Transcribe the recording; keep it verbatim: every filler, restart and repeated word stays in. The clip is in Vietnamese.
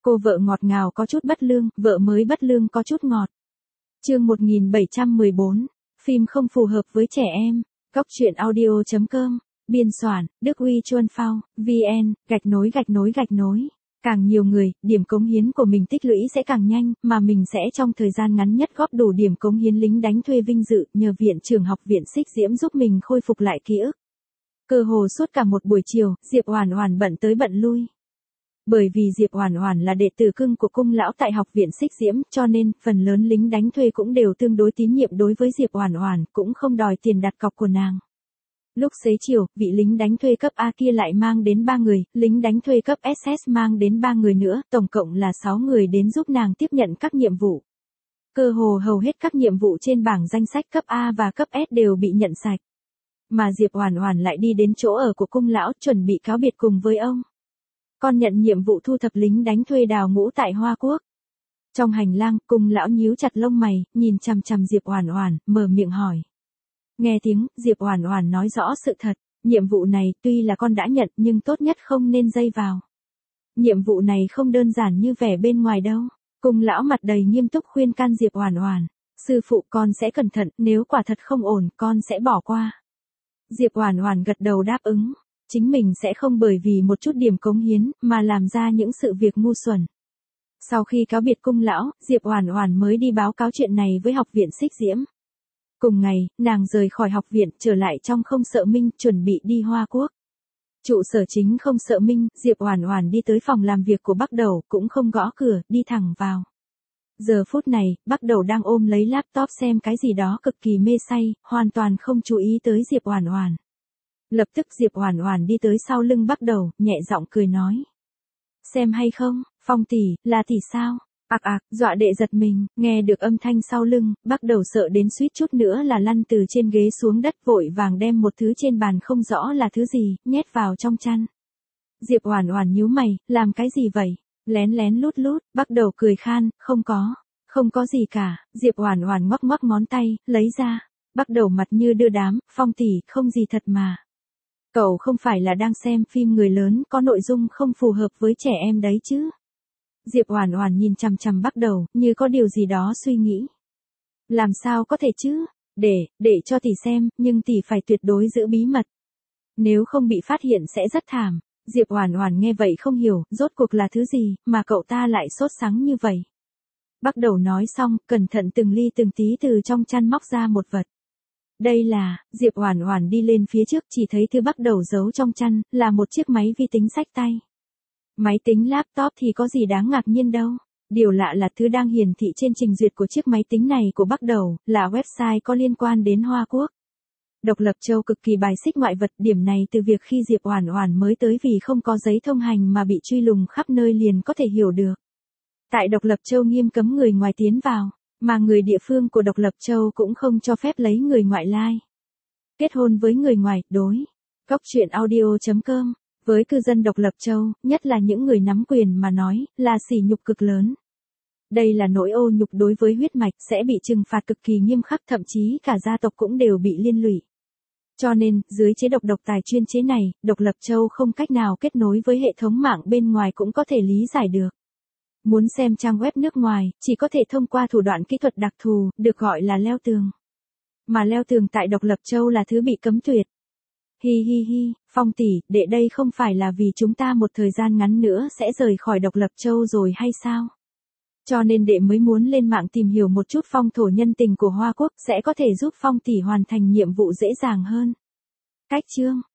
Cô vợ ngọt ngào có chút bất lương, vợ mới bất lương có chút ngọt. Chương một nghìn bảy trăm mười bốn, phim không phù hợp với trẻ em. Góc truyện audio chấm com, biên soạn, Đức Uy Chuân Phao, vn, gạch nối gạch nối gạch nối. Càng nhiều người, điểm cống hiến của mình tích lũy sẽ càng nhanh, mà mình sẽ trong thời gian ngắn nhất góp đủ điểm cống hiến lính đánh thuê vinh dự, nhờ viện trường học viện Xích Diễm giúp mình khôi phục lại ký ức. Cơ hồ suốt cả một buổi chiều, Diệp Oản Oản bận tới bận lui. Bởi vì Diệp Oản Oản là đệ tử cưng của cung lão tại học viện Xích Diễm, cho nên phần lớn lính đánh thuê cũng đều tương đối tín nhiệm đối với Diệp Oản Oản, cũng không đòi tiền đặt cọc của nàng. Lúc xế chiều, vị lính đánh thuê cấp A kia lại mang đến ba người, lính đánh thuê cấp ét ét mang đến ba người nữa, tổng cộng là sáu người đến giúp nàng tiếp nhận các nhiệm vụ. Cơ hồ hầu hết các nhiệm vụ trên bảng danh sách cấp A và cấp S đều bị nhận sạch. Mà Diệp Oản Oản lại đi đến chỗ ở của cung lão, chuẩn bị cáo biệt cùng với ông. Con nhận nhiệm vụ thu thập lính đánh thuê đào ngũ tại Hoa Quốc. Trong hành lang, cung lão nhíu chặt lông mày, nhìn chằm chằm Diệp Oản Oản, mở miệng hỏi. Nghe tiếng, Diệp Oản Oản nói rõ sự thật, nhiệm vụ này tuy là con đã nhận nhưng tốt nhất không nên dây vào. Nhiệm vụ này không đơn giản như vẻ bên ngoài đâu. Cung lão mặt đầy nghiêm túc khuyên can Diệp Oản Oản, sư phụ con sẽ cẩn thận, nếu quả thật không ổn, con sẽ bỏ qua. Diệp Oản Oản gật đầu đáp ứng, chính mình sẽ không bởi vì một chút điểm cống hiến mà làm ra những sự việc ngu xuẩn. Sau khi cáo biệt cung lão, Diệp Oản Oản mới đi báo cáo chuyện này với học viện Xích Diễm. Cùng ngày, nàng rời khỏi học viện, trở lại trong Không Sợ Minh, chuẩn bị đi Hoa Quốc. Trụ sở chính Không Sợ Minh, Diệp Oản Oản đi tới phòng làm việc của Bắc Đầu, cũng không gõ cửa, đi thẳng vào. Giờ phút này, Bắc Đầu đang ôm lấy laptop xem cái gì đó cực kỳ mê say, hoàn toàn không chú ý tới Diệp Oản Oản. Lập tức Diệp Oản Oản đi tới sau lưng Bắc Đầu, nhẹ giọng cười nói. Xem hay không, Phong tỷ, là tỷ sao? Ạc ạc, dọa đệ giật mình, nghe được âm thanh sau lưng, Bắc Đầu sợ đến suýt chút nữa là lăn từ trên ghế xuống đất, vội vàng đem một thứ trên bàn không rõ là thứ gì, nhét vào trong chăn. Diệp Oản Oản nhíu mày, làm cái gì vậy? Lén lén lút lút, Bắc Đầu cười khan, không có, không có gì cả. Diệp Oản Oản ngoắc ngoắc ngón tay, lấy ra. Bắc Đầu mặt như đưa đám, Phong tỷ, không gì thật mà. Cậu không phải là đang xem phim người lớn có nội dung không phù hợp với trẻ em đấy chứ? Diệp Oản Oản nhìn chằm chằm Bắc Đầu, như có điều gì đó suy nghĩ. Làm sao có thể chứ? Để, để cho tỷ xem, nhưng tỷ phải tuyệt đối giữ bí mật. Nếu không bị phát hiện sẽ rất thảm. Diệp Oản Oản nghe vậy không hiểu, rốt cuộc là thứ gì mà cậu ta lại sốt sắng như vậy. Bắc Đầu nói xong, cẩn thận từng ly từng tí từ trong chăn móc ra một vật. Đây là, Diệp Oản Oản đi lên phía trước, chỉ thấy thứ Bắc Đầu giấu trong chăn là một chiếc máy vi tính xách tay. Máy tính laptop thì có gì đáng ngạc nhiên đâu. Điều lạ là thứ đang hiển thị trên trình duyệt của chiếc máy tính này của Bắc Đầu là website có liên quan đến Hoa Quốc. Độc Lập Châu cực kỳ bài xích ngoại vật, điểm này từ việc khi Diệp Oản Oản mới tới vì không có giấy thông hành mà bị truy lùng khắp nơi liền có thể hiểu được. Tại Độc Lập Châu nghiêm cấm người ngoài tiến vào, mà người địa phương của Độc Lập Châu cũng không cho phép lấy người ngoại lai. Kết hôn với người ngoài, đối. Góc truyện audio chấm com. Với cư dân Độc Lập Châu, nhất là những người nắm quyền mà nói, là sỉ nhục cực lớn. Đây là nỗi ô nhục đối với huyết mạch, sẽ bị trừng phạt cực kỳ nghiêm khắc, thậm chí cả gia tộc cũng đều bị liên lụy. Cho nên, dưới chế độc độc tài chuyên chế này, Độc Lập Châu không cách nào kết nối với hệ thống mạng bên ngoài cũng có thể lý giải được. Muốn xem trang web nước ngoài, chỉ có thể thông qua thủ đoạn kỹ thuật đặc thù, được gọi là leo tường. Mà leo tường tại Độc Lập Châu là thứ bị cấm tuyệt. Hi hi hi, Phong tỷ, đệ đây không phải là vì chúng ta một thời gian ngắn nữa sẽ rời khỏi Độc Lập Châu rồi hay sao? Cho nên đệ mới muốn lên mạng tìm hiểu một chút phong thổ nhân tình của Hoa Quốc, sẽ có thể giúp Phong tỷ hoàn thành nhiệm vụ dễ dàng hơn. Cách chương,